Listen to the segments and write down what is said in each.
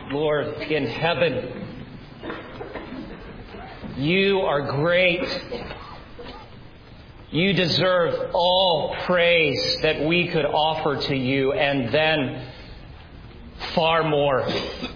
Lord in heaven, you are great. You deserve all praise that we could offer to you, and then far more.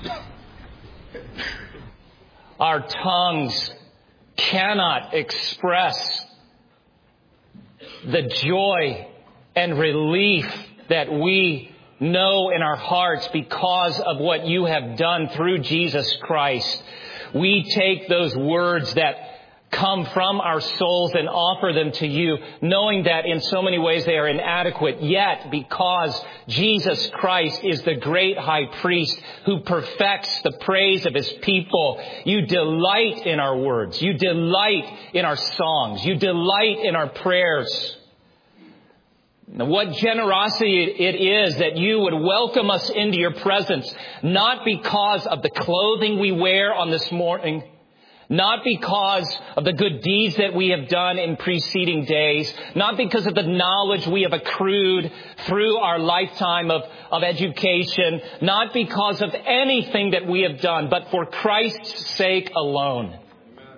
Our tongues cannot express the joy and relief that we know in our hearts because of what you have done through Jesus Christ. We take those words that come from our souls and offer them to you, knowing that in so many ways they are inadequate. Yet, because Jesus Christ is the great high priest who perfects the praise of his people, you delight in our words. You delight in our songs. You delight in our prayers. What generosity it is that you would welcome us into your presence, not because of the clothing we wear on this morning, not because of the good deeds that we have done in preceding days, not because of the knowledge we have accrued through our lifetime of education, not because of anything that we have done, but for Christ's sake alone. Amen.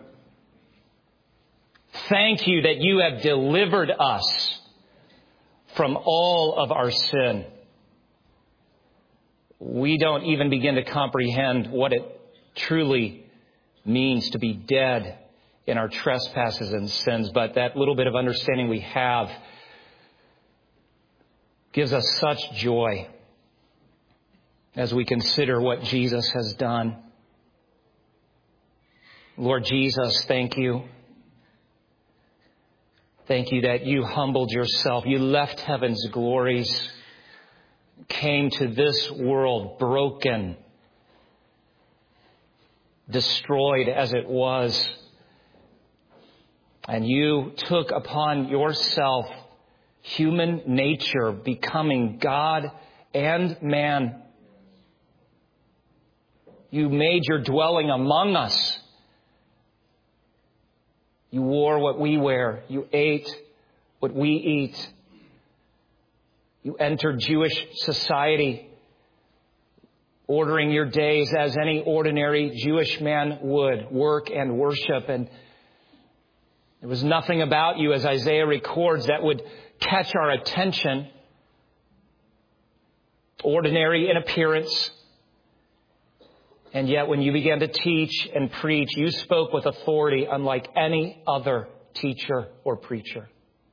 Thank you that you have delivered us from all of our sin. We don't even begin to comprehend what it truly means to be dead in our trespasses and sins, but that little bit of understanding we have gives us such joy as we consider what Jesus has done. Lord Jesus, thank you. Thank you that you humbled yourself. You left heaven's glories, came to this world broken, destroyed as it was. And you took upon yourself human nature, becoming God and man. You made your dwelling among us. You wore what we wear. You ate what we eat. You entered Jewish society, ordering your days as any ordinary Jewish man would, work and worship. And there was nothing about you, as Isaiah records, that would catch our attention. Ordinary in appearance. And yet when you began to teach and preach, you spoke with authority unlike any other teacher or preacher.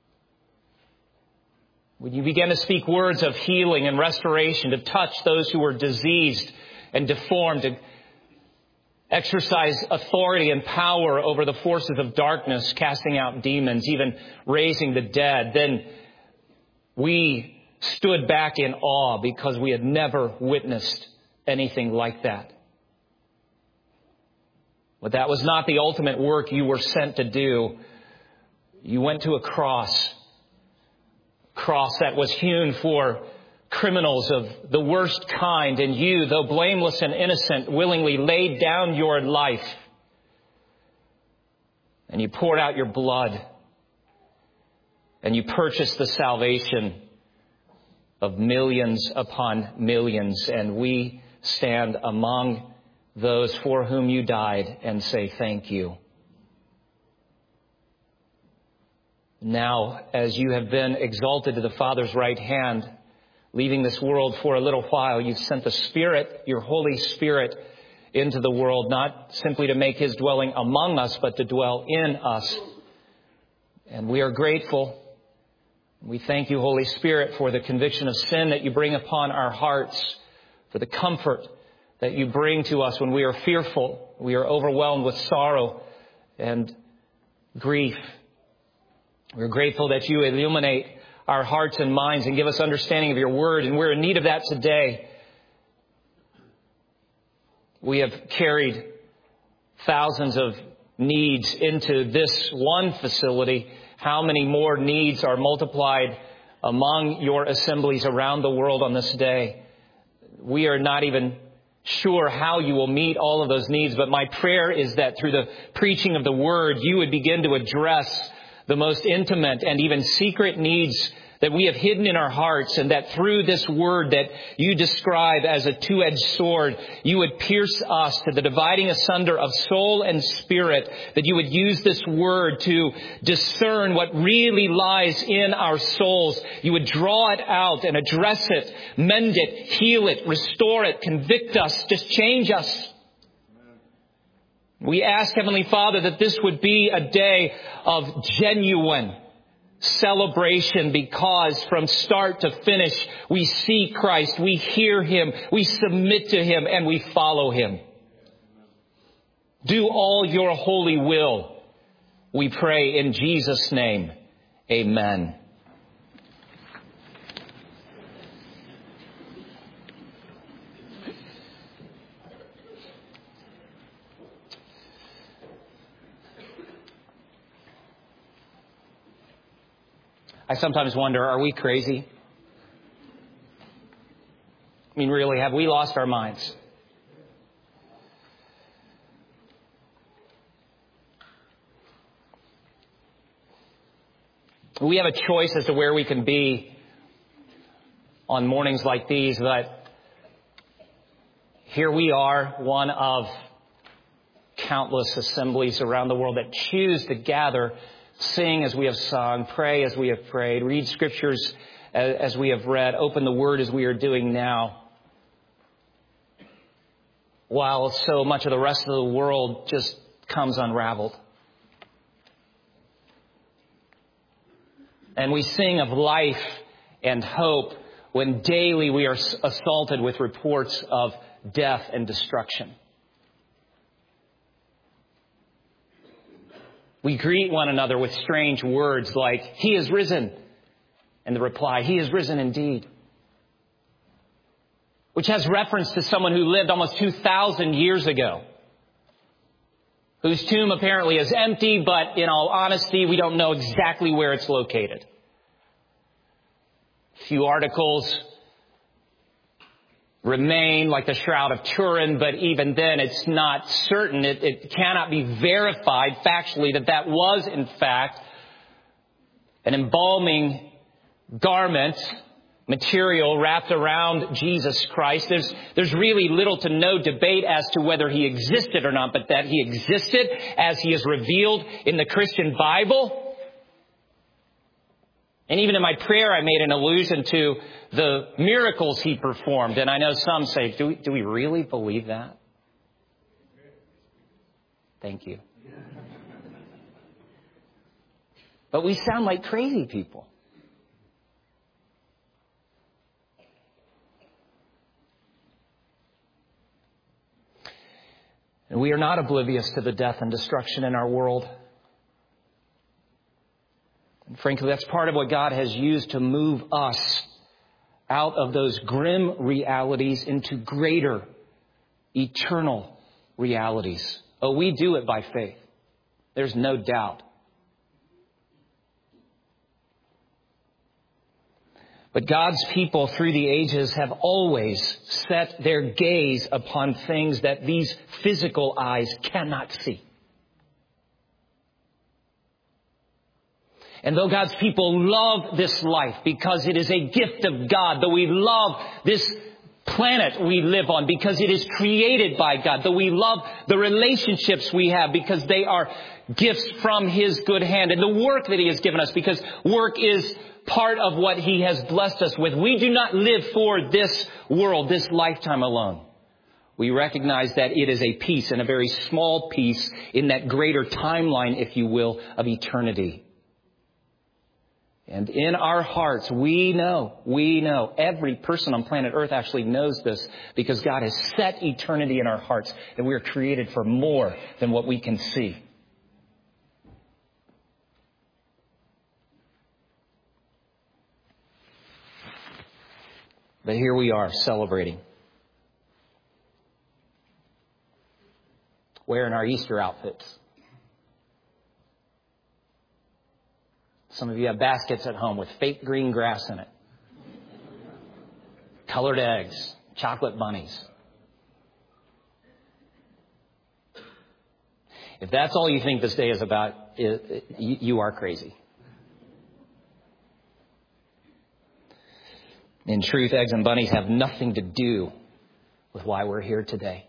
When you began to speak words of healing and restoration, to touch those who were diseased and deformed, to exercise authority and power over the forces of darkness, casting out demons, even raising the dead, then we stood back in awe because we had never witnessed anything like that. But that was not the ultimate work you were sent to do. You went to a cross that was hewn for criminals of the worst kind. And you, though blameless and innocent, willingly laid down your life. And you poured out your blood. And you purchased the salvation of millions upon millions. And we stand among those for whom you died and say thank you. Now, as you have been exalted to the Father's right hand, leaving this world for a little while, you've sent the Spirit, your Holy Spirit, into the world, not simply to make his dwelling among us, but to dwell in us. And we are grateful. We thank you, Holy Spirit, for the conviction of sin that you bring upon our hearts, for the comfort that you bring to us when we are fearful, we are overwhelmed with sorrow and grief. We're grateful that you illuminate our hearts and minds and give us understanding of your word, and we're in need of that today. We have carried thousands of needs into this one facility. How many more needs are multiplied among your assemblies around the world on this day? We are not even sure how you will meet all of those needs, but my prayer is that through the preaching of the word, you would begin to address the most intimate and even secret needs that we have hidden in our hearts, and that through this word that you describe as a two-edged sword, you would pierce us to the dividing asunder of soul and spirit, that you would use this word to discern what really lies in our souls. You would draw it out and address it, mend it, heal it, restore it, convict us, just change us. We ask, Heavenly Father, that this would be a day of genuine celebration, because from start to finish we see Christ, we hear Him, we submit to Him, and we follow Him. Do all your holy will, we pray in Jesus' name. Amen. I sometimes wonder, are we crazy? I mean, really, have we lost our minds? We have a choice as to where we can be on mornings like these, but here we are, one of countless assemblies around the world that choose to gather, sing as we have sung, pray as we have prayed, read scriptures as we have read, open the Word as we are doing now, while so much of the rest of the world just comes unraveled. And we sing of life and hope when daily we are assaulted with reports of death and destruction. We greet one another with strange words like, "He is risen." And the reply, "He is risen indeed." Which has reference to someone who lived almost 2,000 years ago, whose tomb apparently is empty, but in all honesty, we don't know exactly where it's located. A few articles remain, like the Shroud of Turin, but even then it's not certain. It cannot be verified factually that was in fact an embalming garment material wrapped around Jesus Christ. There's really little to no debate as to whether He existed or not, but that He existed as He is revealed in the Christian Bible. And even in my prayer, I made an allusion to the miracles He performed. And I know some say, do we really believe that? Thank you. But we sound like crazy people. And we are not oblivious to the death and destruction in our world. And frankly, that's part of what God has used to move us out of those grim realities into greater, eternal realities. Oh, we do it by faith. There's no doubt. But God's people through the ages have always set their gaze upon things that these physical eyes cannot see. And though God's people love this life because it is a gift of God, though we love this planet we live on because it is created by God, though we love the relationships we have because they are gifts from His good hand, and the work that He has given us because work is part of what He has blessed us with, we do not live for this world, this lifetime alone. We recognize that it is a piece, and a very small piece, in that greater timeline, if you will, of eternity. And in our hearts, we know, every person on planet Earth actually knows this, because God has set eternity in our hearts, that we are created for more than what we can see. But here we are celebrating, wearing our Easter outfits. Some of you have baskets at home with fake green grass in it, colored eggs, chocolate bunnies. If that's all you think this day is about, you are crazy. In truth, eggs and bunnies have nothing to do with why we're here today.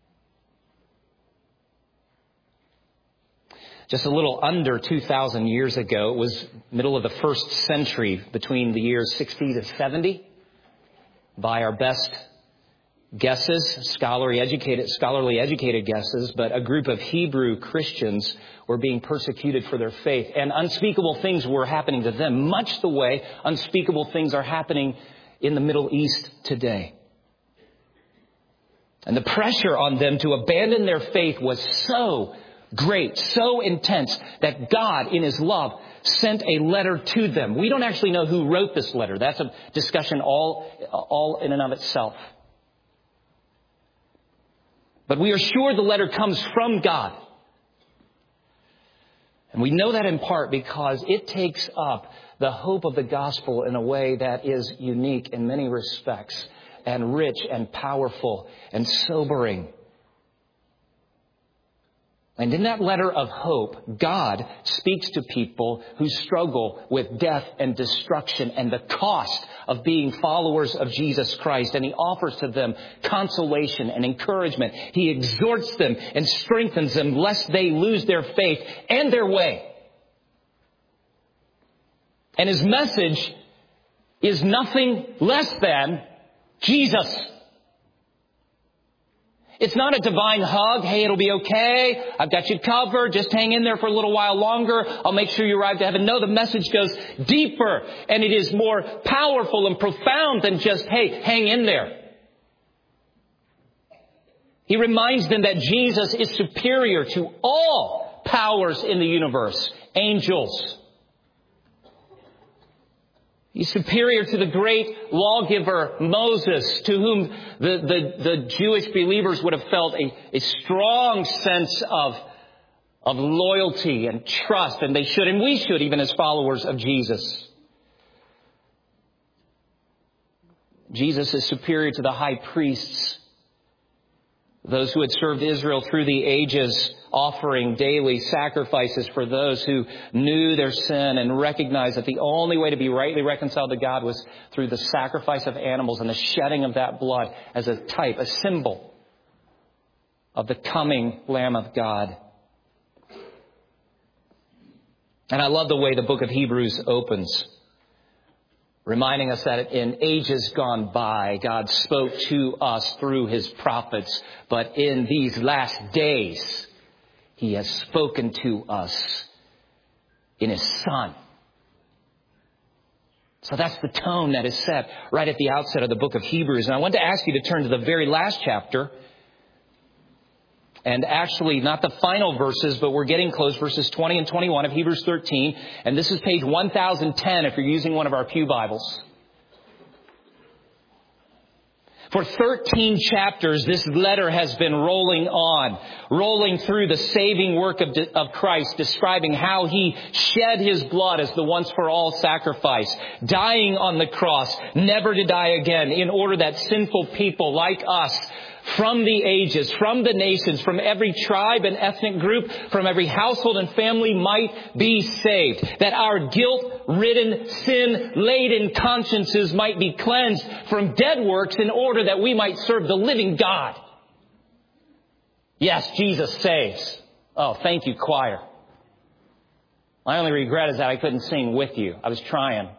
Just a little under 2,000 years ago, it was middle of the first century, between the years 60 to 70, by our best guesses, scholarly educated guesses, but a group of Hebrew Christians were being persecuted for their faith, and unspeakable things were happening to them, much the way unspeakable things are happening in the Middle East today. And the pressure on them to abandon their faith was so great, so intense, that God, in His love, sent a letter to them. We don't actually know who wrote this letter. That's a discussion all in and of itself. But we are sure the letter comes from God. And we know that in part because it takes up the hope of the gospel in a way that is unique in many respects, and rich and powerful and sobering. And in that letter of hope, God speaks to people who struggle with death and destruction and the cost of being followers of Jesus Christ. And He offers to them consolation and encouragement. He exhorts them and strengthens them lest they lose their faith and their way. And His message is nothing less than Jesus. It's not a divine hug. Hey, it'll be okay. I've got you covered. Just hang in there for a little while longer. I'll make sure you arrive to heaven. No, the message goes deeper, and it is more powerful and profound than just, hey, hang in there. He reminds them that Jesus is superior to all powers in the universe, angels. He's superior to the great lawgiver Moses, to whom the Jewish believers would have felt a strong sense of loyalty and trust, and they should, and we should, even as followers of Jesus. Jesus is superior to the high priests, those who had served Israel through the ages, offering daily sacrifices for those who knew their sin and recognized that the only way to be rightly reconciled to God was through the sacrifice of animals and the shedding of that blood as a type, a symbol of the coming Lamb of God. And I love the way the book of Hebrews opens, reminding us that in ages gone by, God spoke to us through His prophets. But in these last days, He has spoken to us in His Son. So that's the tone that is set right at the outset of the book of Hebrews. And I want to ask you to turn to the very last chapter. And actually, not the final verses, but we're getting close, verses 20 and 21 of Hebrews 13. And this is page 1010 if you're using one of our pew Bibles. For 13 chapters, this letter has been rolling through the saving work of Christ, describing how He shed His blood as the once for all sacrifice, dying on the cross, never to die again, in order that sinful people like us, from the ages, from the nations, from every tribe and ethnic group, from every household and family might be saved. That our guilt-ridden, sin-laden consciences might be cleansed from dead works in order that we might serve the living God. Yes, Jesus saves. Oh, thank you, choir. My only regret is that I couldn't sing with you. I was trying.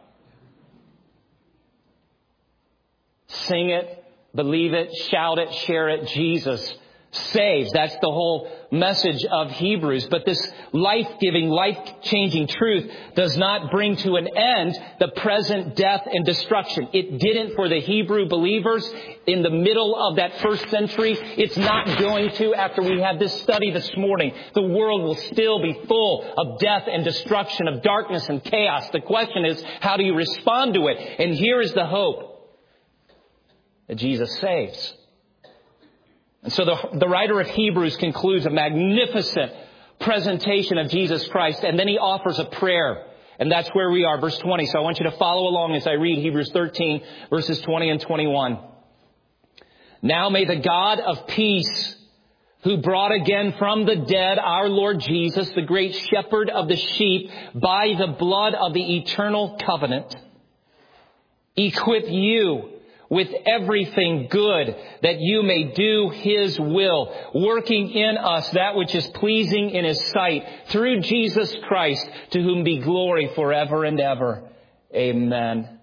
Sing it. Believe it, shout it, share it. Jesus saves. That's the whole message of Hebrews. But this life-giving, life-changing truth does not bring to an end the present death and destruction. It didn't for the Hebrew believers in the middle of that first century. It's not going to after we have this study this morning. The world will still be full of death and destruction, of darkness and chaos. The question is, how do you respond to it? And here is the hope. That Jesus saves. And so the writer of Hebrews concludes a magnificent presentation of Jesus Christ, and then he offers a prayer. And that's where we are, verse 20. So I want you to follow along as I read Hebrews 13, verses 20 and 21. Now may the God of peace, who brought again from the dead our Lord Jesus, the great shepherd of the sheep, by the blood of the eternal covenant, equip you with everything good, that you may do His will, working in us that which is pleasing in His sight, through Jesus Christ, to whom be glory forever and ever. Amen.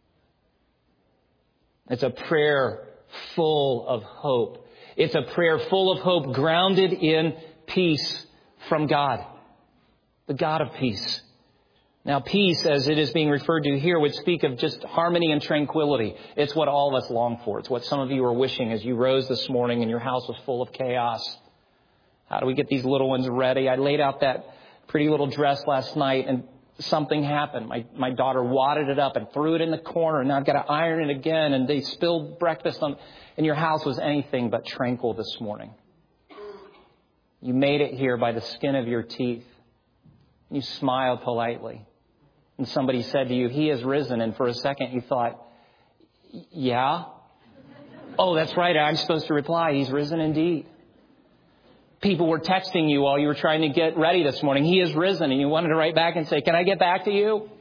It's a prayer full of hope. It's a prayer full of hope, grounded in peace from God, the God of peace. Now, peace, as it is being referred to here, would speak of just harmony and tranquility. It's what all of us long for. It's what some of you are wishing as you rose this morning and your house was full of chaos. How do we get these little ones ready? I laid out that pretty little dress last night and something happened. My daughter wadded it up and threw it in the corner, and now I've got to iron it again, and they spilled breakfast on, and your house was anything but tranquil this morning. You made it here by the skin of your teeth. You smiled politely. And somebody said to you, He has risen. And for a second you thought, yeah? Oh, that's right. I'm supposed to reply, He's risen indeed. People were texting you while you were trying to get ready this morning. He has risen. And you wanted to write back and say, can I get back to you?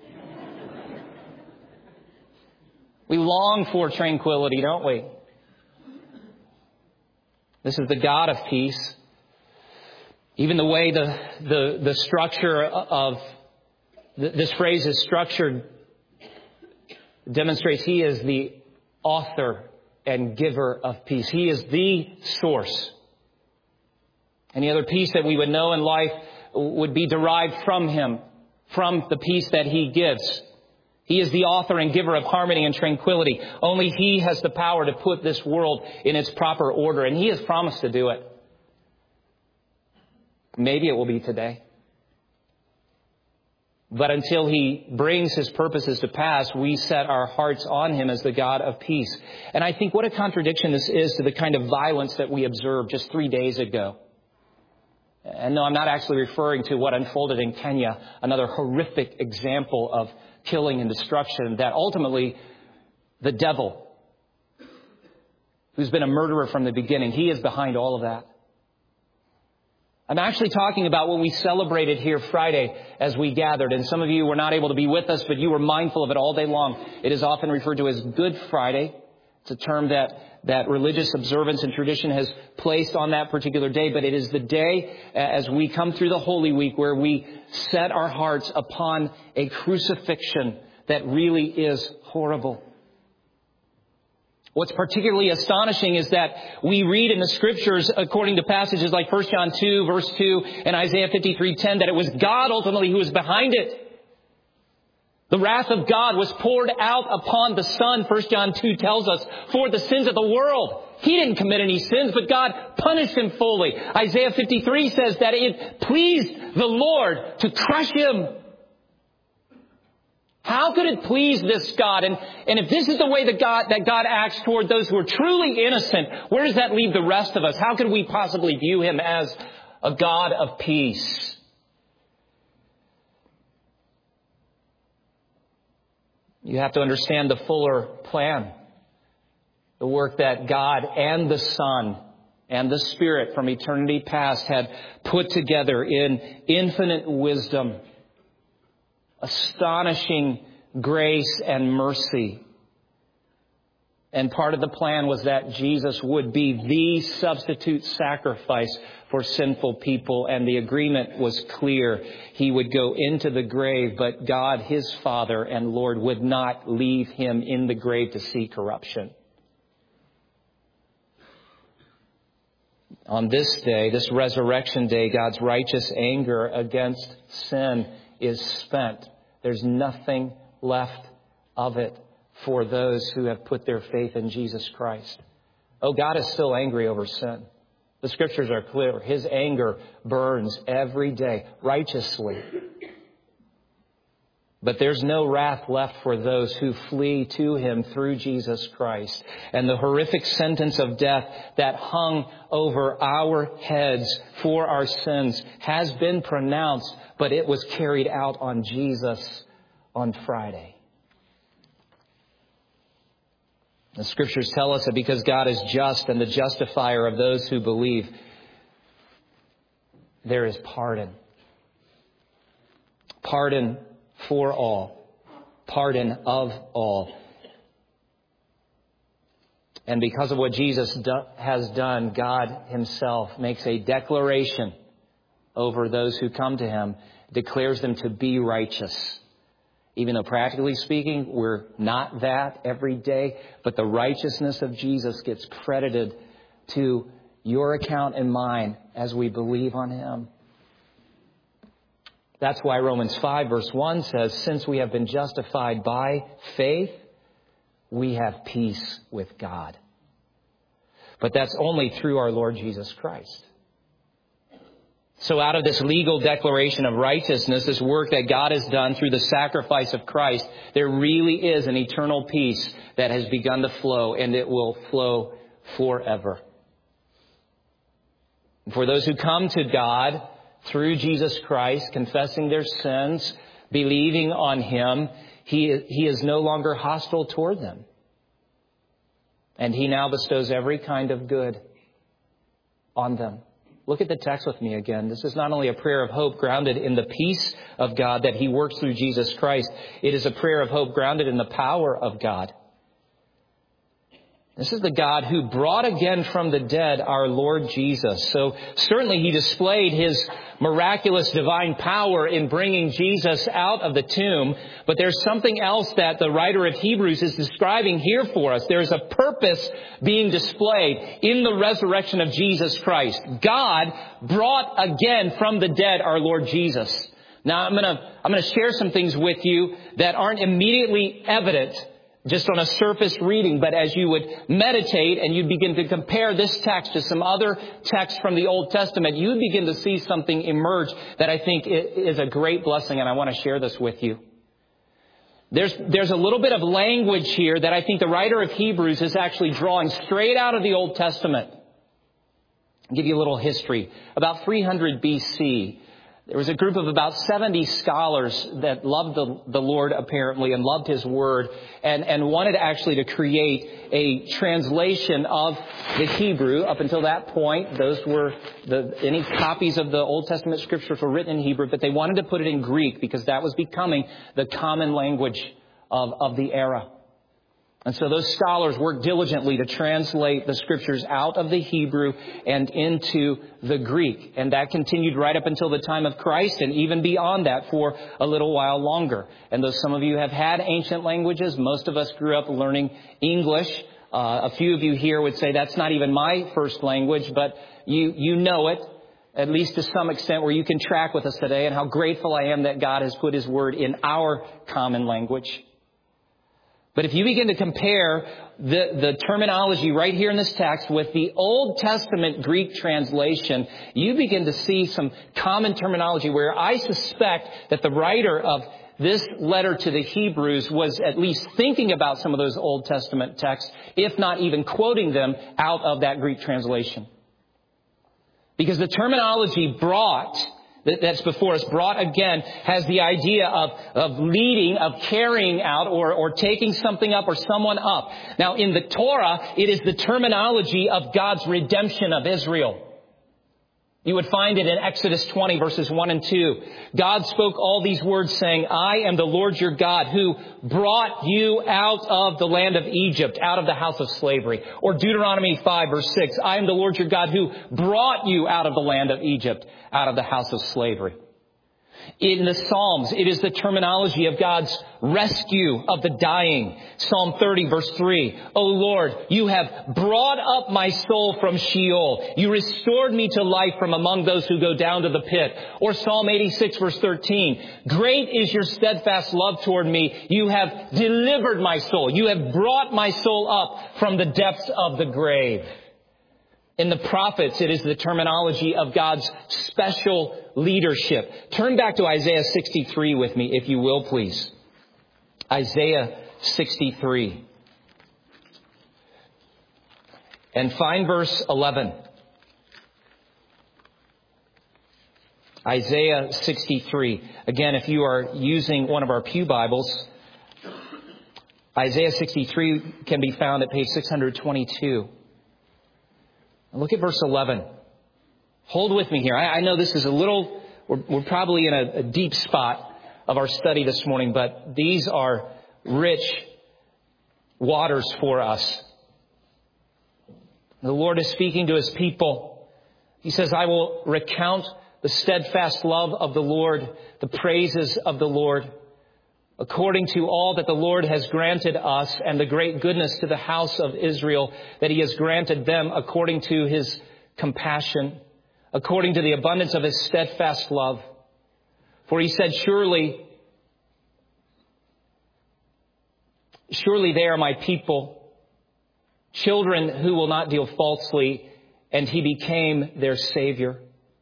We long for tranquility, don't we? This is the God of peace. Even the way the structure of this phrase is structured demonstrates He is the author and giver of peace. He is the source. Any other peace that we would know in life would be derived from Him, from the peace that He gives. He is the author and giver of harmony and tranquility. Only He has the power to put this world in its proper order, and He has promised to do it. Maybe it will be today. But until He brings His purposes to pass, we set our hearts on Him as the God of peace. And I think what a contradiction this is to the kind of violence that we observed just 3 days ago. And no, I'm not actually referring to what unfolded in Kenya, another horrific example of killing and destruction that ultimately the devil, who's been a murderer from the beginning, he is behind all of that. I'm actually talking about what we celebrated here Friday as we gathered. And some of you were not able to be with us, but you were mindful of it all day long. It is often referred to as Good Friday. It's a term that religious observance and tradition has placed on that particular day. But it is the day as we come through the Holy Week where we set our hearts upon a crucifixion that really is horrible. What's particularly astonishing is that we read in the Scriptures, according to passages like 1 John 2, verse 2, and Isaiah 53:10, that it was God ultimately who was behind it. The wrath of God was poured out upon the Son, 1 John 2 tells us, for the sins of the world. He didn't commit any sins, but God punished Him fully. Isaiah 53 says that it pleased the Lord to crush Him. How could it please this God? And if this is the way that God acts toward those who are truly innocent, where does that leave the rest of us? How could we possibly view Him as a God of peace? You have to understand the fuller plan. The work that God and the Son and the Spirit from eternity past had put together in infinite wisdom, astonishing grace and mercy. And part of the plan was that Jesus would be the substitute sacrifice for sinful people. And the agreement was clear. He would go into the grave, but God, His Father and Lord, would not leave Him in the grave to see corruption. On this day, this resurrection day, God's righteous anger against sin is spent. There's nothing left of it for those who have put their faith in Jesus Christ. Oh, God is still angry over sin. The Scriptures are clear. His anger burns every day, righteously. But there's no wrath left for those who flee to Him through Jesus Christ. And the horrific sentence of death that hung over our heads for our sins has been pronounced, but it was carried out on Jesus on Friday. The Scriptures tell us that because God is just and the justifier of those who believe, there is pardon. Pardon for all. Pardon of all. And because of what Jesus has done, God himself makes a declaration over those who come to him, declares them to be righteous. Even though practically speaking, we're not that every day, but the righteousness of Jesus gets credited to your account and mine as we believe on him. That's why Romans 5 verse 1 says, since we have been justified by faith, we have peace with God. But that's only through our Lord Jesus Christ. So out of this legal declaration of righteousness, this work that God has done through the sacrifice of Christ, there really is an eternal peace that has begun to flow, and it will flow forever. For those who come to God through Jesus Christ, confessing their sins, believing on him, he is no longer hostile toward them. And he now bestows every kind of good on them. Look at the text with me again. This is not only a prayer of hope grounded in the peace of God that he works through Jesus Christ. It is a prayer of hope grounded in the power of God. This is the God who brought again from the dead our Lord Jesus. So certainly he displayed his miraculous divine power in bringing Jesus out of the tomb. But there's something else that the writer of Hebrews is describing here for us. There's a purpose being displayed in the resurrection of Jesus Christ. God brought again from the dead our Lord Jesus. Now I'm going to share some things with you that aren't immediately evident just on a surface reading, but as you would meditate and you begin to compare this text to some other texts from the Old Testament, you would begin to see something emerge that I think is a great blessing, and I want to share this with you. There's a little bit of language here that I think the writer of Hebrews is actually drawing straight out of the Old Testament. I'll give you a little history. About 300 BC, there was a group of about 70 scholars that loved the Lord apparently and loved his word and wanted actually to create a translation of the Hebrew. Up until that point, those were any copies of the Old Testament scriptures were written in Hebrew, but they wanted to put it in Greek because that was becoming the common language of the era. And so those scholars worked diligently to translate the scriptures out of the Hebrew and into the Greek. And that continued right up until the time of Christ and even beyond that for a little while longer. And though some of you have had ancient languages, most of us grew up learning English. A few of you here would say that's not even my first language, but you know it, at least to some extent, where you can track with us today, and how grateful I am that God has put his word in our common language. But if you begin to compare the terminology right here in this text with the Old Testament Greek translation, you begin to see some common terminology where I suspect that the writer of this letter to the Hebrews was at least thinking about some of those Old Testament texts, if not even quoting them out of that Greek translation. Because the terminology that's before us, brought again, has the idea of leading, of carrying out, or taking something up or someone up. Now, in the Torah, it is the terminology of God's redemption of Israel. You would find it in Exodus 20, verses 1 and 2. God spoke all these words saying, I am the Lord your God who brought you out of the land of Egypt, out of the house of slavery. Or Deuteronomy 5, verse 6. I am the Lord your God who brought you out of the land of Egypt, out of the house of slavery. In the Psalms, it is the terminology of God's rescue of the dying. Psalm 30, verse 3. O Lord, you have brought up my soul from Sheol. You restored me to life from among those who go down to the pit. Or Psalm 86, verse 13. Great is your steadfast love toward me. You have delivered my soul. You have brought my soul up from the depths of the grave. In the prophets, it is the terminology of God's special leadership. Turn back to Isaiah 63 with me, if you will, please. Isaiah 63. And find verse 11. Isaiah 63. Again, if you are using one of our pew Bibles, Isaiah 63 can be found at page 622. Look at verse 11. Hold with me here. I know this is we're probably in a deep spot of our study this morning, but these are rich waters for us. The Lord is speaking to His people. He says, I will recount the steadfast love of the Lord, the praises of the Lord, according to all that the Lord has granted us and the great goodness to the house of Israel, that He has granted them according to His compassion, according to the abundance of His steadfast love. For He said, surely they are my people, children who will not deal falsely, and He became their Savior.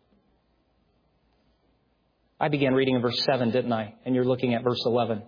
I began reading in verse 7, didn't I? And you're looking at verse 11.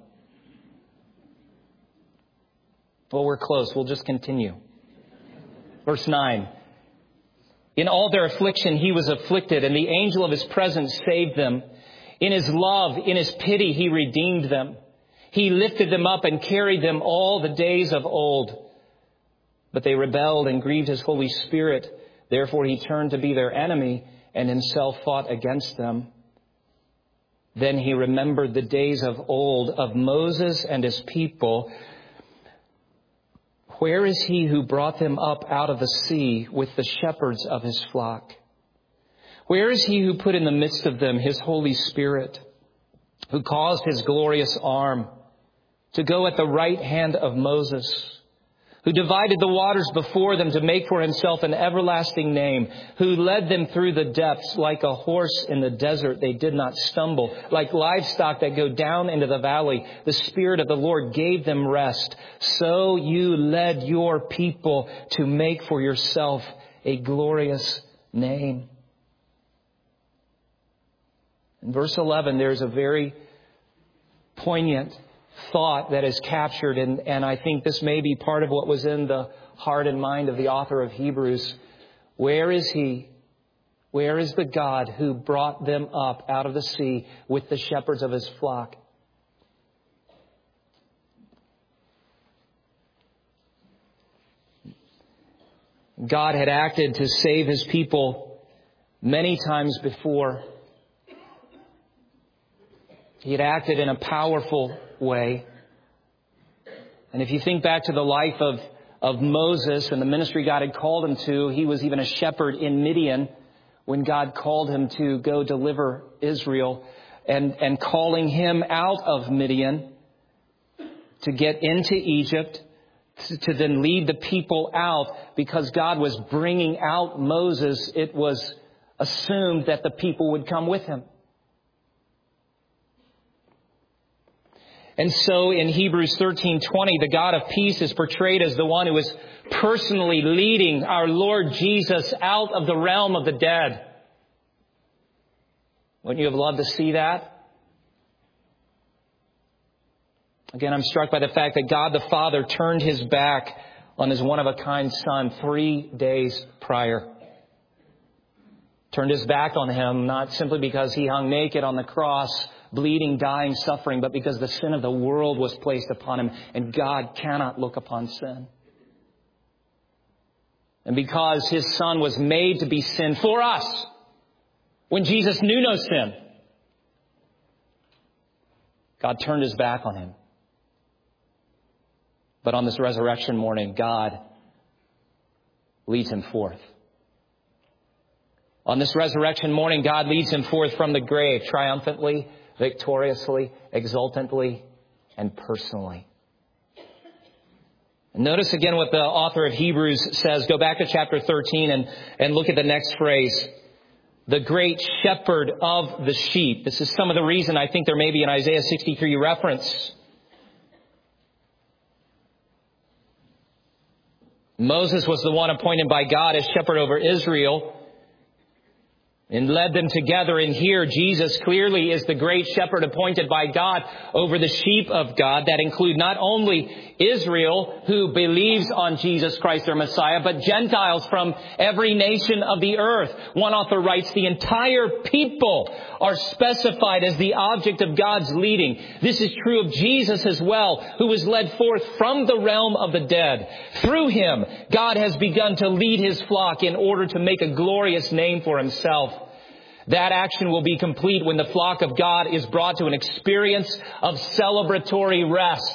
Well, we're close. We'll just continue. Verse 9. In all their affliction, He was afflicted, and the angel of His presence saved them. In His love, in His pity, He redeemed them. He lifted them up and carried them all the days of old. But they rebelled and grieved His Holy Spirit. Therefore, He turned to be their enemy and Himself fought against them. Then He remembered the days of old of Moses and his people. Where is He who brought them up out of the sea with the shepherds of His flock? Where is He who put in the midst of them His Holy Spirit, who caused His glorious arm to go at the right hand of Moses, who divided the waters before them to make for Himself an everlasting name, who led them through the depths like a horse in the desert? They did not stumble. Like livestock that go down into the valley, the Spirit of the Lord gave them rest. So you led your people to make for yourself a glorious name. In verse 11, there's a very poignant thought that is captured, and I think this may be part of what was in the heart and mind of the author of Hebrews. Where is He? Where is the God who brought them up out of the sea with the shepherds of His flock? God had acted to save His people many times before. He had acted in a powerful way. And if you think back to the life of Moses and the ministry God had called him to, he was even a shepherd in Midian when God called him to go deliver Israel, and calling him out of Midian to get into Egypt, to then lead the people out. Because God was bringing out Moses, it was assumed that the people would come with him. And so in Hebrews 13:20, the God of peace is portrayed as the one who is personally leading our Lord Jesus out of the realm of the dead. Wouldn't you have loved to see that? Again, I'm struck by the fact that God the Father turned His back on His one-of-a-kind Son 3 days prior. Turned His back on Him, not simply because He hung naked on the cross, bleeding, dying, suffering, but because the sin of the world was placed upon Him, and God cannot look upon sin. And because His Son was made to be sin for us, when Jesus knew no sin, God turned His back on Him. But on this resurrection morning, God leads Him forth. On this resurrection morning, God leads Him forth from the grave triumphantly, victoriously, exultantly, and personally. And notice again what the author of Hebrews says. Go back to chapter 13 and look at the next phrase. The great shepherd of the sheep. This is some of the reason I think there may be an Isaiah 63 reference. Moses was the one appointed by God as shepherd over Israel and led them together. And here Jesus clearly is the great shepherd appointed by God over the sheep of God that include not only Israel, who believes on Jesus Christ their Messiah, but Gentiles from every nation of the earth. One author writes, the entire people are specified as the object of God's leading. This is true of Jesus as well, who was led forth from the realm of the dead. Through Him, God has begun to lead His flock in order to make a glorious name for Himself. That action will be complete when the flock of God is brought to an experience of celebratory rest.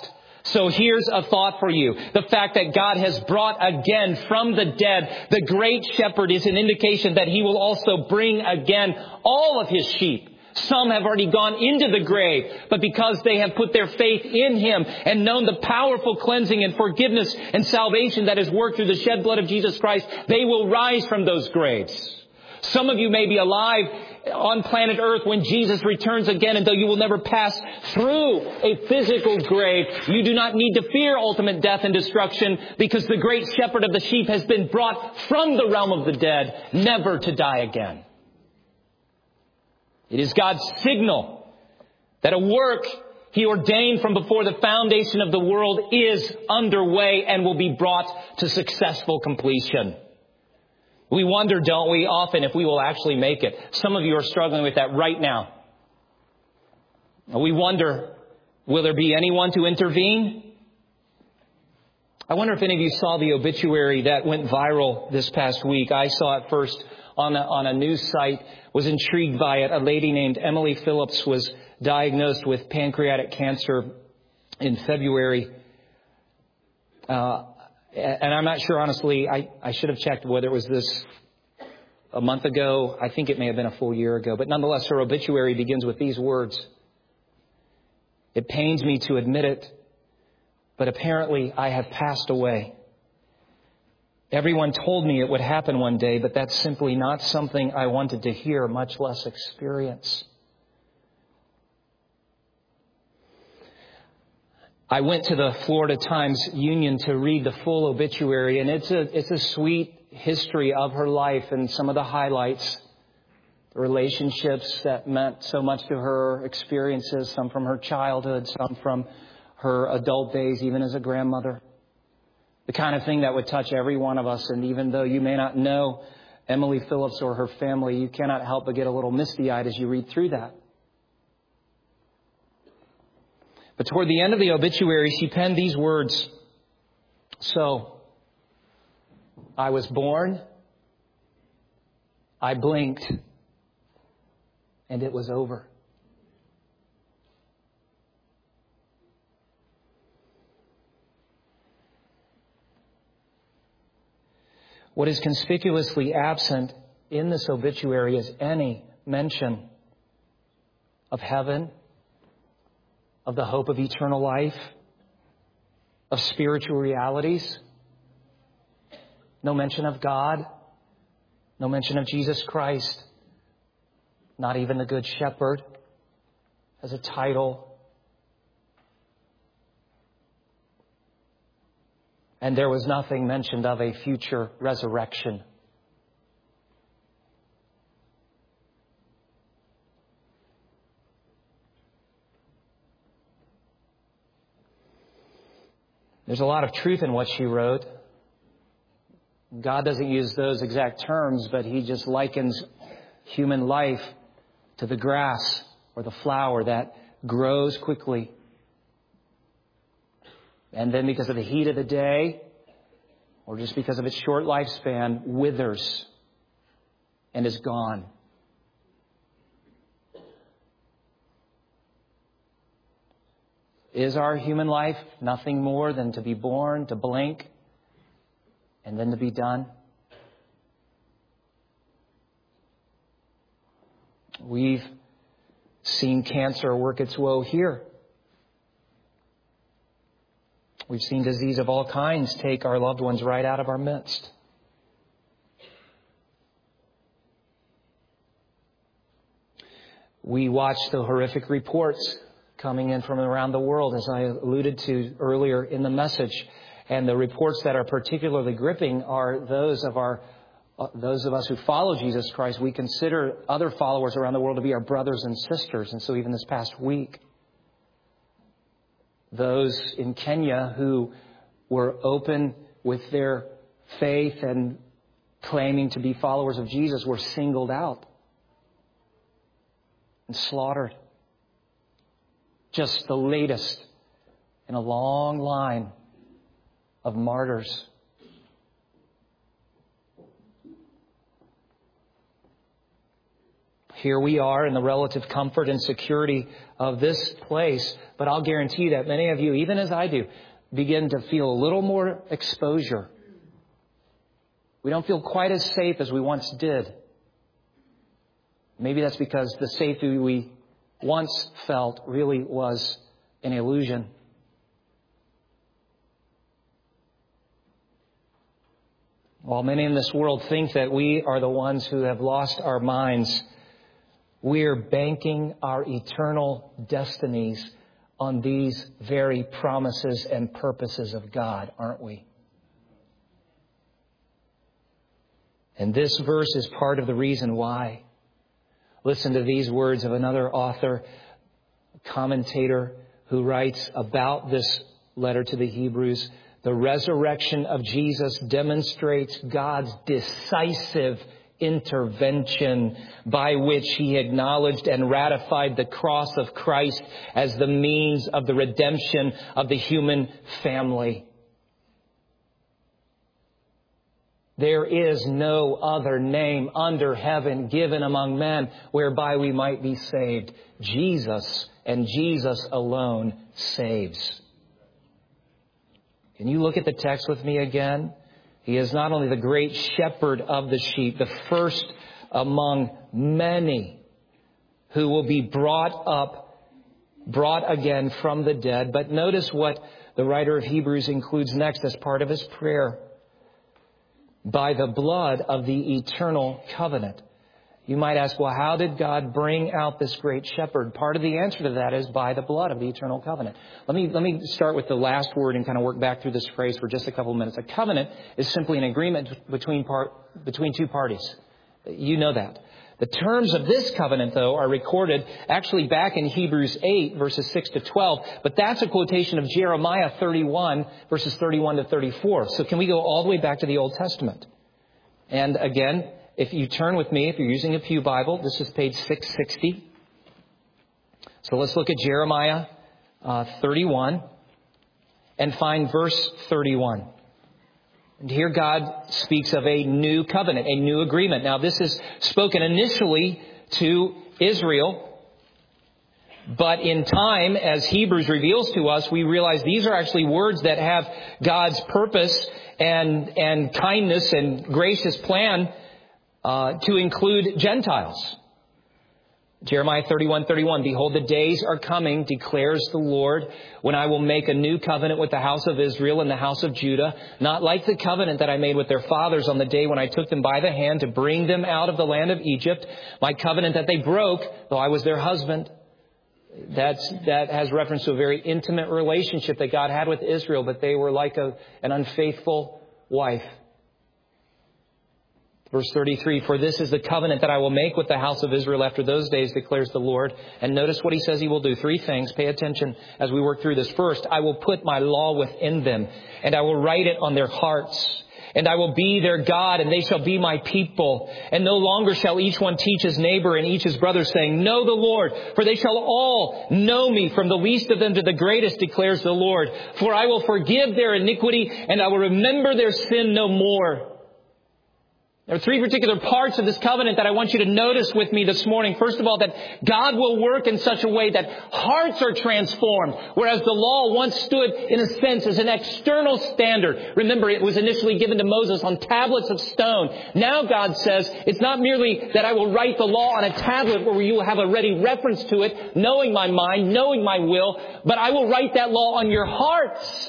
So here's a thought for you. The fact that God has brought again from the dead the great shepherd is an indication that he will also bring again all of his sheep. Some have already gone into the grave, but because they have put their faith in him and known the powerful cleansing and forgiveness and salvation that is worked through the shed blood of Jesus Christ, they will rise from those graves. Some of you may be alive on planet Earth when Jesus returns again, and though you will never pass through a physical grave, you do not need to fear ultimate death and destruction, because the great shepherd of the sheep has been brought from the realm of the dead, never to die again. It is God's signal that a work he ordained from before the foundation of the world is underway and will be brought to successful completion. We wonder, don't we, often if we will actually make it. Some of you are struggling with that right now. We wonder, will there be anyone to intervene? I wonder if any of you saw the obituary that went viral this past week. I saw it first on a news site, was intrigued by it. A lady named Emily Phillips was diagnosed with pancreatic cancer in February. And I'm not sure, honestly, I should have checked whether it was this a month ago. I think it may have been a full year ago. But nonetheless, her obituary begins with these words. It pains me to admit it, but apparently I have passed away. Everyone told me it would happen one day, but that's simply not something I wanted to hear, much less experience. I went to the Florida Times Union to read the full obituary, and it's a sweet history of her life and some of the highlights, the relationships that meant so much to her, experiences, some from her childhood, some from her adult days, even as a grandmother. The kind of thing that would touch every one of us. And even though you may not know Emily Phillips or her family, you cannot help but get a little misty-eyed as you read through that. But toward the end of the obituary, she penned these words. So, I was born, I blinked, and it was over. What is conspicuously absent in this obituary is any mention of heaven, of the hope of eternal life, of spiritual realities. No mention of God. No mention of Jesus Christ. Not even the Good Shepherd as a title. And there was nothing mentioned of a future resurrection. There's a lot of truth in what she wrote. God doesn't use those exact terms, but he just likens human life to the grass or the flower that grows quickly. And then because of the heat of the day, or just because of its short lifespan, withers and is gone. Is our human life nothing more than to be born, to blink, and then to be done? We've seen cancer work its woe here. We've seen disease of all kinds take our loved ones right out of our midst. We watch the horrific reports coming in from around the world, as I alluded to earlier in the message. And the reports that are particularly gripping are those of us who follow Jesus Christ. We consider other followers around the world to be our brothers and sisters. And so even this past week, those in Kenya who were open with their faith and claiming to be followers of Jesus were singled out and slaughtered. Just the latest in a long line of martyrs. here we are in the relative comfort and security of this place. But I'll guarantee that many of you, even as I do, begin to feel a little more exposure. We don't feel quite as safe as we once did. Maybe that's because the safety we once felt really was an illusion. While many in this world think that we are the ones who have lost our minds, we're banking our eternal destinies on these very promises and purposes of God, aren't we? And this verse is part of the reason why. Listen to these words of another author, commentator, who writes about this letter to the Hebrews. The resurrection of Jesus demonstrates God's decisive intervention by which He acknowledged and ratified the cross of Christ as the means of the redemption of the human family. There is no other name under heaven given among men whereby we might be saved. Jesus and Jesus alone saves. Can you look at the text with me again? He is not only the great shepherd of the sheep, the first among many who will be brought again from the dead. But notice what the writer of Hebrews includes next as part of his prayer. By the blood of the eternal covenant. You might ask, well, how did God bring out this great shepherd? Part of the answer to that is by the blood of the eternal covenant. Let me start with the last word and kind of work back through this phrase for just a couple of minutes. A covenant is simply an agreement between two parties. You know that. The terms of this covenant, though, are recorded actually back in Hebrews 8, verses 6 to 12. But that's a quotation of Jeremiah 31, verses 31 to 34. So can we go all the way back to the Old Testament? And again, if you turn with me, if you're using a Pew Bible, this is page 660. So let's look at Jeremiah 31 and find verse 31. And here God speaks of a new covenant, a new agreement. Now, this is spoken initially to Israel. But in time, as Hebrews reveals to us, we realize these are actually words that have God's purpose and kindness and gracious plan to include Gentiles. Jeremiah 31:31, behold, the days are coming, declares the Lord, when I will make a new covenant with the house of Israel and the house of Judah, not like the covenant that I made with their fathers on the day when I took them by the hand to bring them out of the land of Egypt, my covenant that they broke, though I was their husband. That has reference to a very intimate relationship that God had with Israel, but they were like an unfaithful wife. Verse 33, for this is the covenant that I will make with the house of Israel after those days, declares the Lord. And notice what He says He will do. Three things. Pay attention as we work through this. First, I will put my law within them, and I will write it on their hearts. And I will be their God, and they shall be my people. And no longer shall each one teach his neighbor and each his brother, saying, know the Lord, for they shall all know me, from the least of them to the greatest, declares the Lord. For I will forgive their iniquity, and I will remember their sin no more. There are three particular parts of this covenant that I want you to notice with me this morning. First of all, that God will work in such a way that hearts are transformed, whereas the law once stood, in a sense, as an external standard. Remember, it was initially given to Moses on tablets of stone. Now God says, it's not merely that I will write the law on a tablet where you will have a ready reference to it, knowing my mind, knowing my will, but I will write that law on your hearts.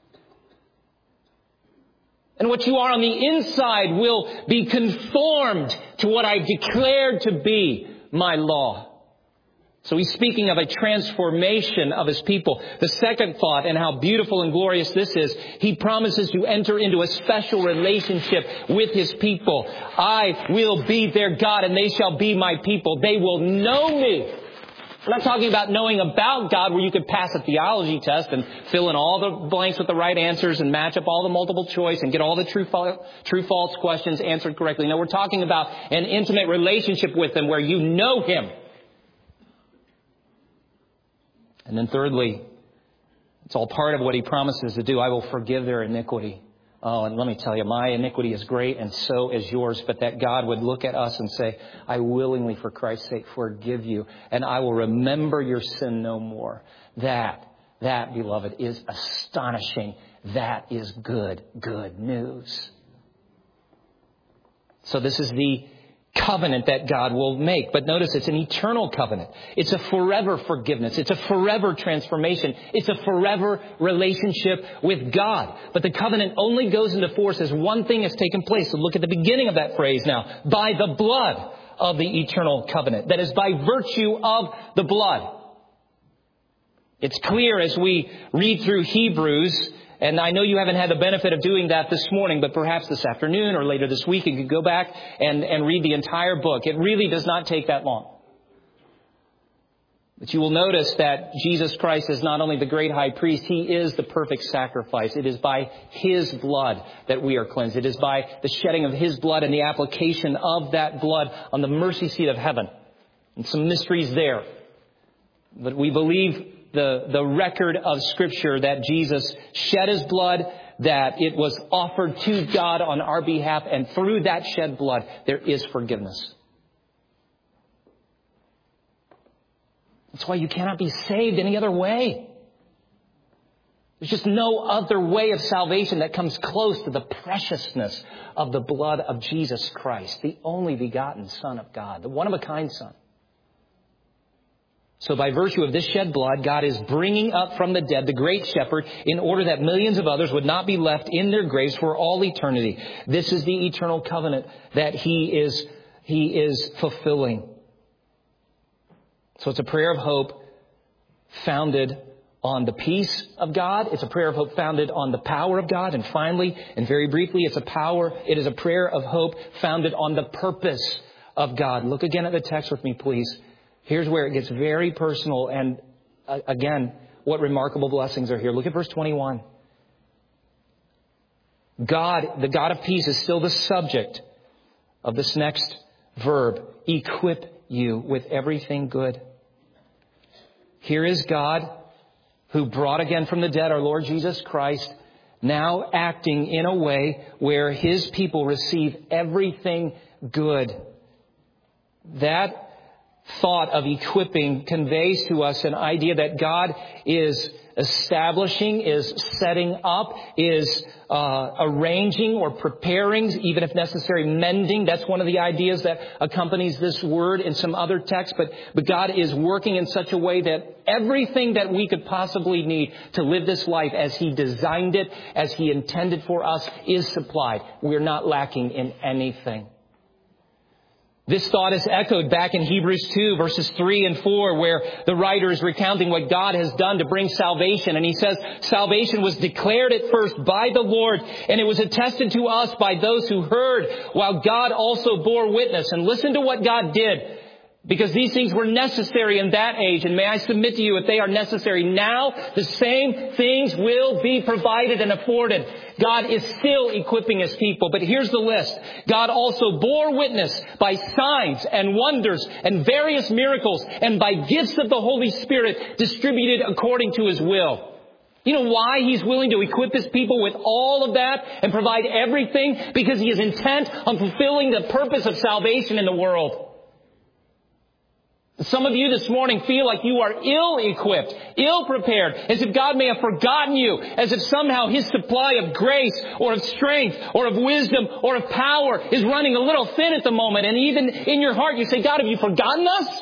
And what you are on the inside will be conformed to what I've declared to be my law. So He's speaking of a transformation of His people. The second thought, and how beautiful and glorious this is, He promises to enter into a special relationship with His people. I will be their God, and they shall be my people. They will know me. We're not talking about knowing about God where you could pass a theology test and fill in all the blanks with the right answers and match up all the multiple choice and get all the true-false questions answered correctly. No, we're talking about an intimate relationship with Him where you know Him. And then thirdly, it's all part of what He promises to do. I will forgive their iniquity. Oh, and let me tell you, my iniquity is great and so is yours. But that God would look at us and say, I willingly, for Christ's sake, forgive you. And I will remember your sin no more. That, beloved, is astonishing. That is good news. So this is the covenant that God will make. But notice it's an eternal covenant. It's a forever forgiveness. It's a forever transformation. It's a forever relationship with God. But the covenant only goes into force as one thing has taken place. So look at the beginning of that phrase now. By the blood of the eternal covenant. That is by virtue of the blood. It's clear as we read through Hebrews. And I know you haven't had the benefit of doing that this morning, but perhaps this afternoon or later this week you can go back and read the entire book. It really does not take that long. But you will notice that Jesus Christ is not only the great high priest, He is the perfect sacrifice. It is by His blood that we are cleansed. It is by the shedding of His blood and the application of that blood on the mercy seat of heaven. And some mysteries there. But we believe the record of Scripture that Jesus shed His blood, that it was offered to God on our behalf, and through that shed blood, there is forgiveness. That's why you cannot be saved any other way. There's just no other way of salvation that comes close to the preciousness of the blood of Jesus Christ, the only begotten Son of God, the one-of-a-kind Son. So by virtue of this shed blood, God is bringing up from the dead the great shepherd in order that millions of others would not be left in their graves for all eternity. This is the eternal covenant that He is fulfilling. So it's a prayer of hope founded on the peace of God. It's a prayer of hope founded on the power of God. And finally, and very briefly, it is a prayer of hope founded on the purpose of God. Look again at the text with me, please. Here's where it gets very personal. And again, what remarkable blessings are here. Look at verse 21. God, the God of peace, is still the subject of this next verb. Equip you with everything good. Here is God who brought again from the dead our Lord Jesus Christ, now acting in a way where His people receive everything good. That thought of equipping conveys to us an idea that God is establishing, is setting up, is arranging or preparing, even if necessary, mending. That's one of the ideas that accompanies this word in some other texts. But God is working in such a way that everything that we could possibly need to live this life as He designed it, as He intended for us, is supplied. We're not lacking in anything. This thought is echoed back in Hebrews 2, verses 3 and 4, where the writer is recounting what God has done to bring salvation. And he says, salvation was declared at first by the Lord, and it was attested to us by those who heard, while God also bore witness. And listen to what God did, because these things were necessary in that age. And may I submit to you, if they are necessary now, the same things will be provided and afforded. God is still equipping His people. But here's the list. God also bore witness by signs and wonders and various miracles and by gifts of the Holy Spirit distributed according to His will. You know why He's willing to equip His people with all of that and provide everything? Because He is intent on fulfilling the purpose of salvation in the world. Some of you this morning feel like you are ill-equipped, ill-prepared, as if God may have forgotten you, as if somehow His supply of grace or of strength or of wisdom or of power is running a little thin at the moment. And even in your heart you say, God, have you forgotten us?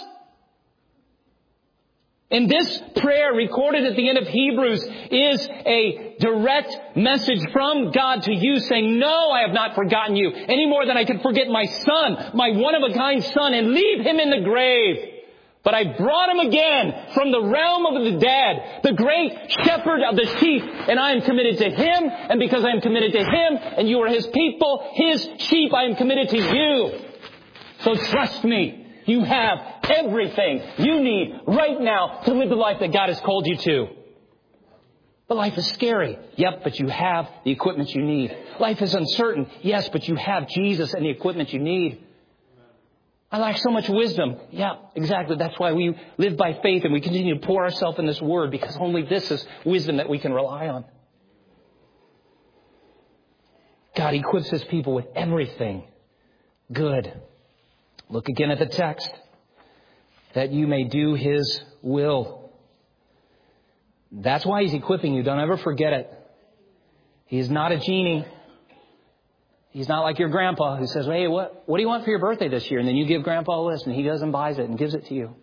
And this prayer recorded at the end of Hebrews is a direct message from God to you saying, no, I have not forgotten you any more than I could forget my son, my one-of-a-kind son, and leave him in the grave. But I brought him again from the realm of the dead, the great shepherd of the sheep, and I am committed to Him, and because I am committed to Him, and you are His people, His sheep, I am committed to you. So trust me, you have everything you need right now to live the life that God has called you to. But life is scary. Yep, but you have the equipment you need. Life is uncertain. Yes, but you have Jesus and the equipment you need. I lack so much wisdom. Yeah, exactly. That's why we live by faith and we continue to pour ourselves in this Word, because only this is wisdom that we can rely on. God equips His people with everything good. Look again at the text. That you may do His will. That's why He's equipping you. Don't ever forget it. He is not a genie. He's not like your grandpa who says, hey, what do you want for your birthday this year? And then you give grandpa a list and he goes and buys it and gives it to you.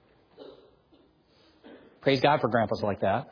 Praise God for grandpas like that.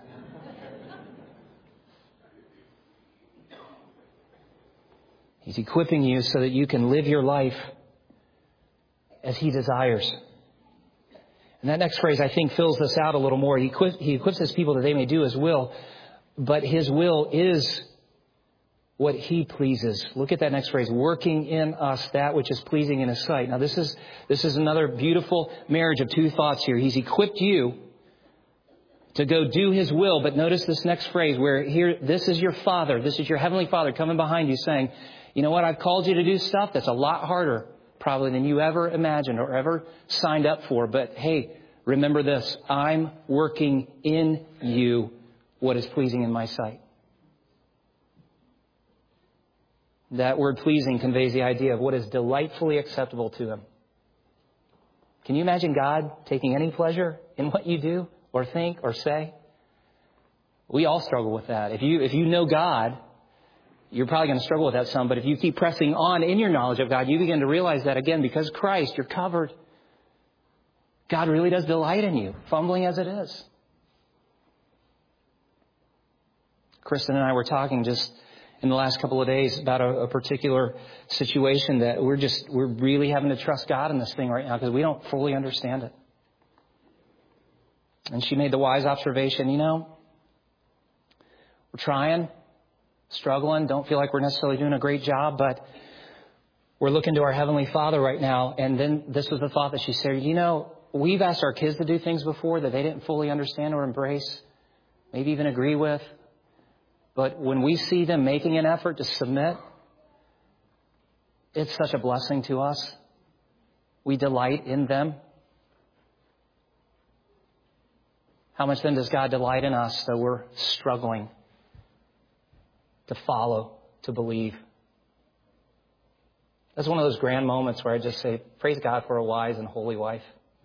He's equipping you so that you can live your life as He desires. And that next phrase, I think, fills this out a little more. He equips His people that they may do His will, but His will is what He pleases. Look at that next phrase, working in us that which is pleasing in His sight. Now, this is another beautiful marriage of two thoughts here. He's equipped you to go do His will, but notice this next phrase where here, this is your Father, this is your Heavenly Father coming behind you saying, you know what, I've called you to do stuff that's a lot harder probably than you ever imagined or ever signed up for. But hey, remember this, I'm working in you what is pleasing in my sight. That word pleasing conveys the idea of what is delightfully acceptable to Him. Can you imagine God taking any pleasure in what you do or think or say? We all struggle with that. If you know God, you're probably going to struggle with that some. But if you keep pressing on in your knowledge of God, you begin to realize that, again, because Christ, you're covered. God really does delight in you, fumbling as it is. Kristen and I were talking just in the last couple of days about a particular situation that we're really having to trust God in this thing right now because we don't fully understand it. And she made the wise observation, we're trying, struggling, don't feel like we're necessarily doing a great job, but we're looking to our Heavenly Father right now. And then this was the thought that she said, we've asked our kids to do things before that they didn't fully understand or embrace, maybe even agree with. But when we see them making an effort to submit, it's such a blessing to us. We delight in them. How much then does God delight in us that we're struggling to follow, to believe? That's one of those grand moments where I just say, praise God for a wise and holy wife.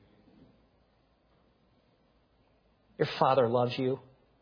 Your Father loves you.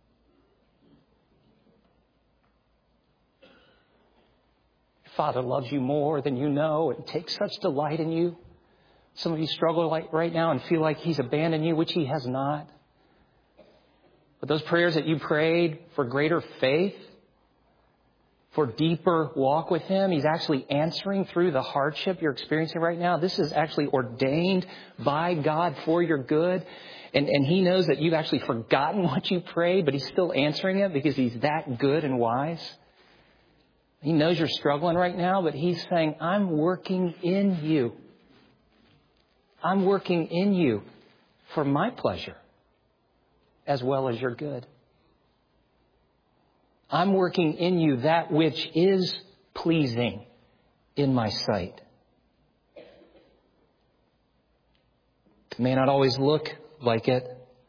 Your Father loves you more than you know and takes such delight in you. Some of you struggle right now and feel like He's abandoned you, which He has not. But those prayers that you prayed for greater faith, for deeper walk with Him, He's actually answering through the hardship you're experiencing right now. This is actually ordained by God for your good. And He knows that you've actually forgotten what you prayed, but He's still answering it because He's that good and wise. He knows you're struggling right now, but He's saying, I'm working in you. I'm working in you for my pleasure as well as your good. I'm working in you that which is pleasing in my sight. It may not always look like it.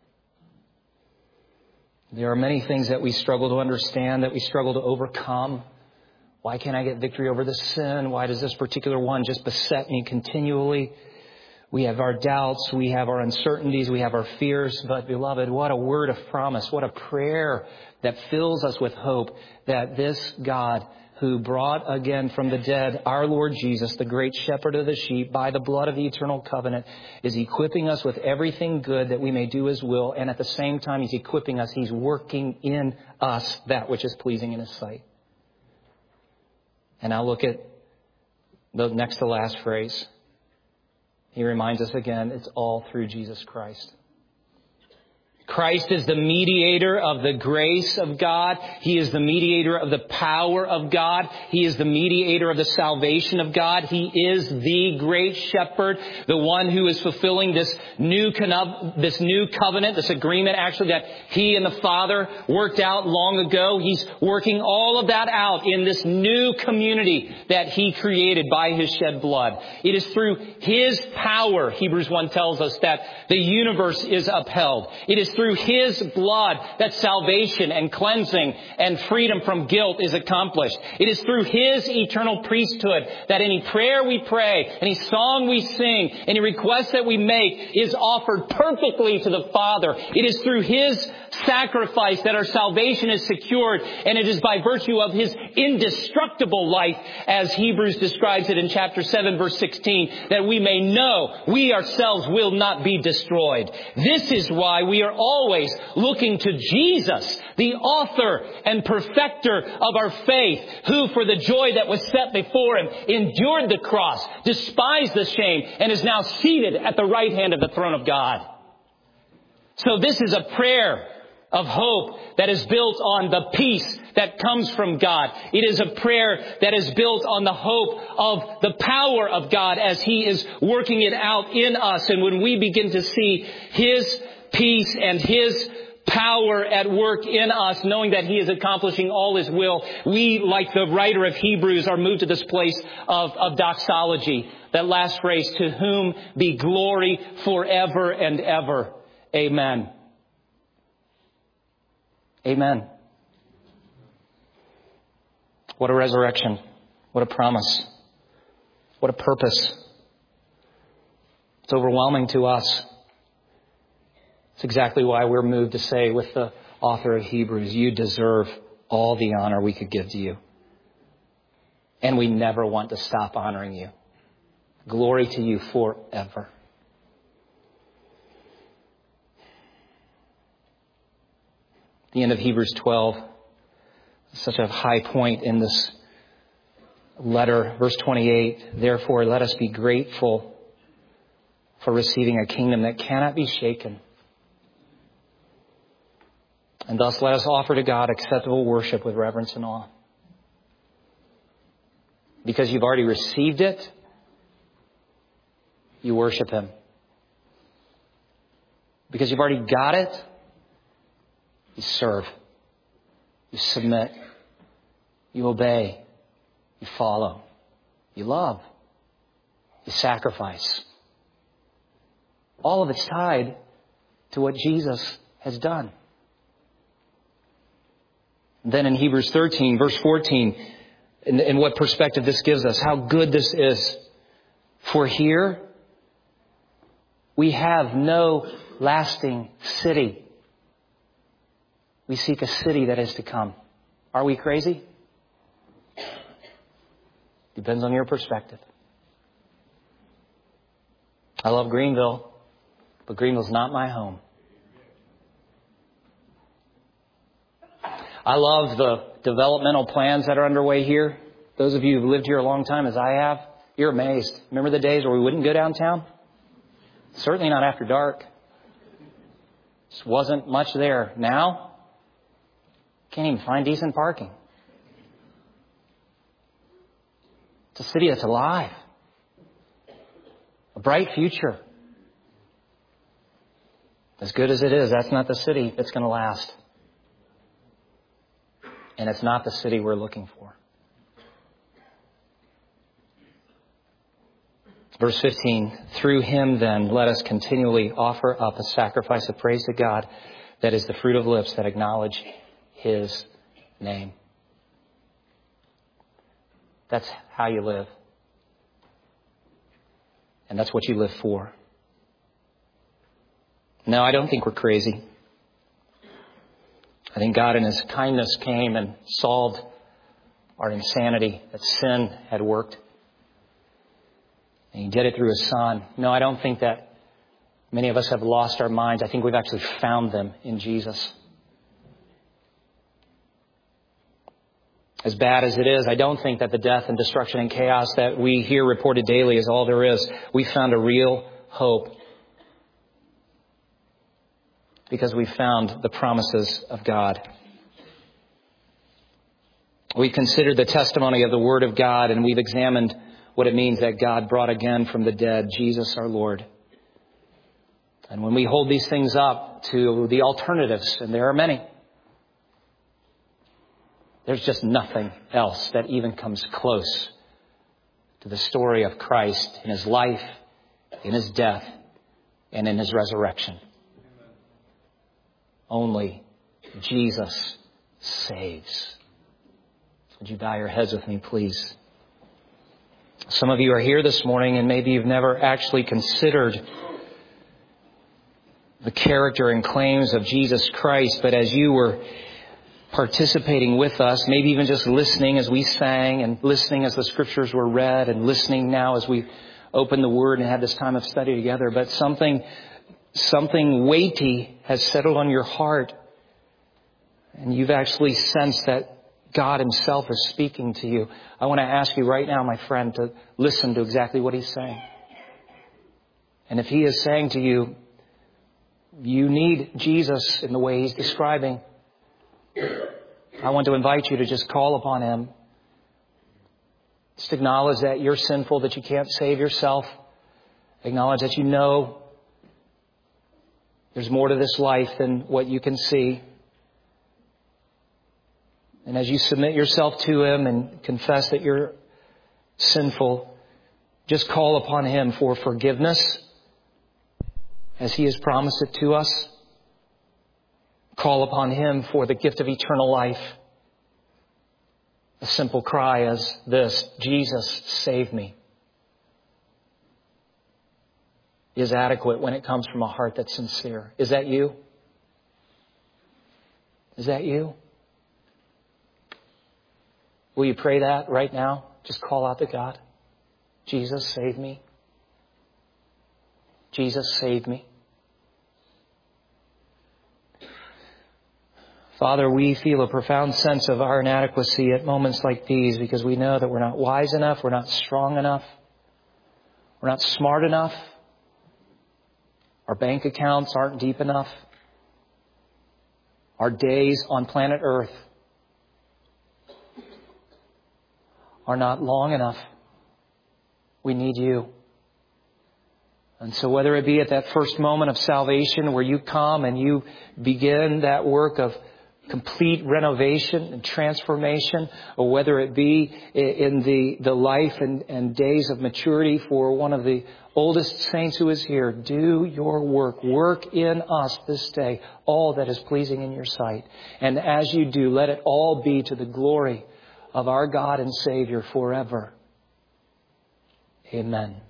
There are many things that we struggle to understand, that we struggle to overcome. Why can't I get victory over this sin? Why does this particular one just beset me continually? We have our doubts, we have our uncertainties, we have our fears. But beloved, what a word of promise, what a prayer that fills us with hope that this God who brought again from the dead our Lord Jesus, the great shepherd of the sheep, by the blood of the eternal covenant, is equipping us with everything good that we may do His will. And at the same time He's equipping us, He's working in us that which is pleasing in His sight. And now look at the next to last phrase. He reminds us again, it's all through Jesus Christ. Christ is the mediator of the grace of God. He is the mediator of the power of God. He is the mediator of the salvation of God. He is the great shepherd, the one who is fulfilling this new covenant, this agreement actually that He and the Father worked out long ago. He's working all of that out in this new community that He created by His shed blood. It is through His power, Hebrews 1 tells us, that the universe is upheld. It is through through His blood that salvation and cleansing and freedom from guilt is accomplished. It is through His eternal priesthood that any prayer we pray, any song we sing, any request that we make is offered perfectly to the Father. It is through His sacrifice that our salvation is secured, and it is by virtue of His indestructible life, as Hebrews describes it in chapter 7, verse 16, that we may know we ourselves will not be destroyed. This is why we are always looking to Jesus, the author and perfecter of our faith, who for the joy that was set before Him endured the cross, despised the shame, and is now seated at the right hand of the throne of God. So this is a prayer of hope that is built on the peace that comes from God. It is a prayer that is built on the hope of the power of God as He is working it out in us. And when we begin to see His peace and His power at work in us, knowing that He is accomplishing all His will, we, like the writer of Hebrews, are moved to this place of doxology. That last phrase, to whom be glory forever and ever. Amen. Amen. What a resurrection. What a promise. What a purpose. It's overwhelming to us. It's exactly why we're moved to say with the author of Hebrews, you deserve all the honor we could give to you. And we never want to stop honoring you. Glory to you forever. The end of Hebrews 12, such a high point in this letter. Verse 28, therefore let us be grateful for receiving a kingdom that cannot be shaken. And thus let us offer to God acceptable worship with reverence and awe. Because you've already received it, you worship Him. Because you've already got it, you serve, you submit, you obey, you follow, you love, you sacrifice. All of it's tied to what Jesus has done. Then in Hebrews 13, verse 14, in what perspective this gives us, how good this is. For here we have no lasting city. We seek a city that is to come. Are we crazy? Depends on your perspective. I love Greenville, but Greenville's not my home. I love the developmental plans that are underway here. Those of you who've lived here a long time, as I have, you're amazed. Remember the days where we wouldn't go downtown? Certainly not after dark. Just wasn't much there. Now, can't even find decent parking. It's a city that's alive. A bright future. As good as it is, that's not the city that's going to last. And it's not the city we're looking for. Verse 15, through Him then let us continually offer up a sacrifice of praise to God that is the fruit of lips that acknowledge His name. That's how you live. And that's what you live for. No, I don't think we're crazy. I think God in His kindness came and solved our insanity that sin had worked. And He did it through His Son. No, I don't think that many of us have lost our minds. I think we've actually found them in Jesus. As bad as it is, I don't think that the death and destruction and chaos that we hear reported daily is all there is. We found a real hope because we found the promises of God. We've considered the testimony of the Word of God, and we've examined what it means that God brought again from the dead Jesus our Lord. And when we hold these things up to the alternatives, and there are many, there's just nothing else that even comes close to the story of Christ in His life, in His death, and in His resurrection. only Jesus saves. Would you bow your heads with me, please? Some of you are here this morning and maybe you've never actually considered the character and claims of Jesus Christ, but as you were participating with us, maybe even just listening as we sang and listening as the scriptures were read and listening now as we opened the Word and had this time of study together, but something weighty has settled on your heart and you've actually sensed that God Himself is speaking to you. I want to ask you right now, my friend, to listen to exactly what He's saying. And if He is saying to you, you need Jesus in the way He's describing, I want to invite you to just call upon Him. Just acknowledge that you're sinful, that you can't save yourself. Acknowledge that you know there's more to this life than what you can see. And as you submit yourself to Him and confess that you're sinful, just call upon Him for forgiveness as He has promised it to us. Call upon Him for the gift of eternal life. A simple cry as this: Jesus, save me, is adequate when it comes from a heart that's sincere. Is that you? Is that you? Will you pray that right now? Just call out to God. Jesus, save me. Jesus, save me. Father, we feel a profound sense of our inadequacy at moments like these because we know that we're not wise enough, we're not strong enough, we're not smart enough, our bank accounts aren't deep enough, our days on planet Earth are not long enough. We need You. And so whether it be at that first moment of salvation where you come and you begin that work of complete renovation and transformation, or whether it be in the life and days of maturity for one of the oldest saints who is here, do Your work. Work in us this day all that is pleasing in Your sight. And as You do, let it all be to the glory of our God and Savior forever. Amen.